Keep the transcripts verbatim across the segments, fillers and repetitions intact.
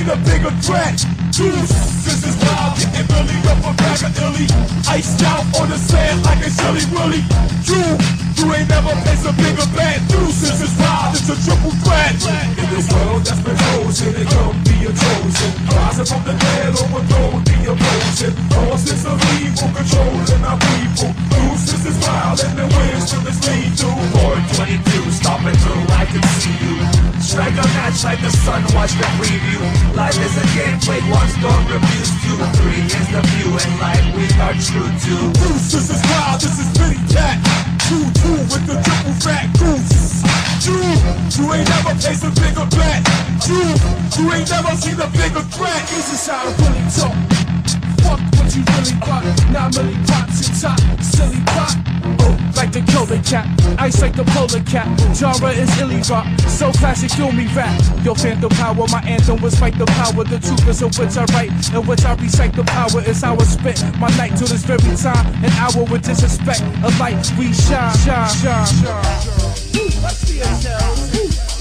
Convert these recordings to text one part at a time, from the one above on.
see the bigger threat. Juice, this is wild, getting really up a bag of illy. Iced out on the sand like a silly willy. You, you ain't never faced a bigger bad. Juice, this is wild, it's a triple threat. In this world that's been chosen, they come be a chosen. Rising from the dead, overthrow the opposing. Forces of evil, controlling our people. Juice, this is wild, and the wisdom is lethal. four twenty-two, stopping through, I can see you. Strike a match like the sun, watch the preview. Life is a game played once, don't refuse to. Three is the view, and life we are true to. Goose, this is wild, this is Billy Cat. Two, two with the triple fat goose. You, you ain't never faced a bigger bet. You, you ain't never seen a bigger threat. This is how I really talk. Fuck what you really got. Nine milli pots and top, silly pop. Oh, like the Kola cat, ice like the polar cat. Genre is illy rock, so classic, kill me rap. Yo, phantom power, my anthem was fight the power. The truth is of which I write, and which I recite. The power is how I spit my night till this very time. An hour with disrespect, a light we shine, shine, shine, shine. Let's see ourselves.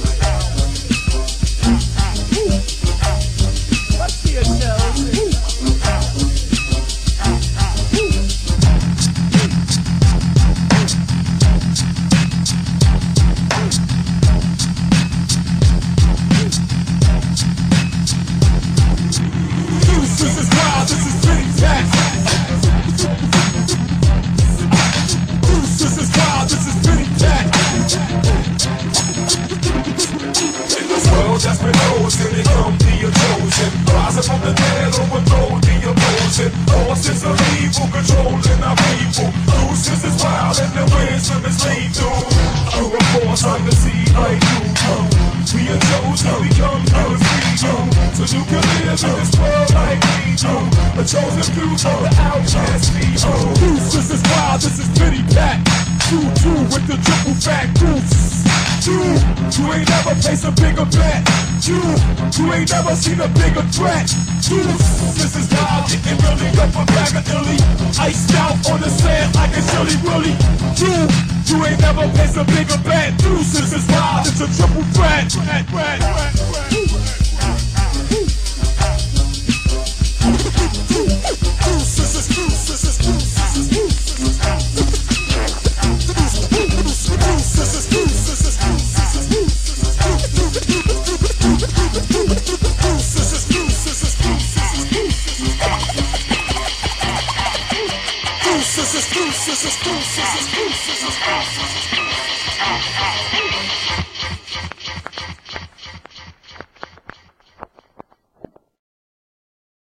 Let's see ourselves. This is wild, this is Billy Cat. This is wild, this is Billy Cat. In this world that's been chosen, they come be a chosen. Rising from the dead, overthrow the opposing. Forces of evil, controlling our people. This is wild, and the wisdom is lethal. Through a force on the sea like you come. We are chosen, we come here to free you. So you can live in this world like we do. A chosen few of the outcast people. Goose, this is wild, this is Billy Cat. Two, two with the triple fat goose. You, you ain't never faced a bigger bet. You, you ain't never seen a bigger threat. Goose, this is wild, getting really up a bag of illy. Iced out on the sand like a silly willy. You, you ain't never faced a bigger bet. Goose, this is wild, it's a triple threat. Threat, threat, threat, threat. Goose, this is goose, this is goose, this is goose, this is goose. This is goose, this is goose, this is goose, this is goose. This is goose, this is goose, this is goose, this is goose. This is goose, this is goose, this is goose, this is goose.